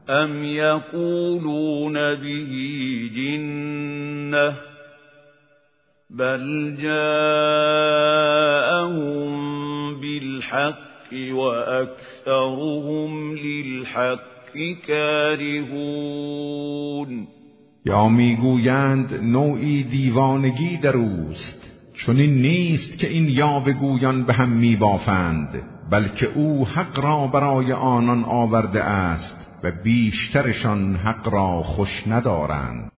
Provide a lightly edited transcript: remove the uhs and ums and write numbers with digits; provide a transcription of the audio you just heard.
ام یقولون به جنة بل جاءهم بالحق وأكثرهم للحق کارهون. یا میگویند نوعی دیوانگی در اوست، چون این نیست که این یاوه‌گویان به هم میبافند، بلکه او حق را برای آنان آورده است و بیشترشان حق را خوش ندارند.